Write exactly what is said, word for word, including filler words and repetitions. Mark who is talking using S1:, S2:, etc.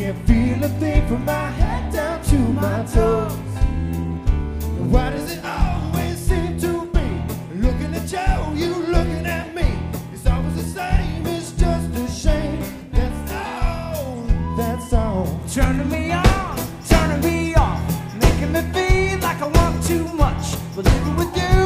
S1: can't feel a thing from my head down to my toes. Why does it always seem to be looking at you, you looking at me? It's always the same, it's just a shame. That's all, that's all.
S2: Turning me on, turning me off, making me feel like I want too much. But living with you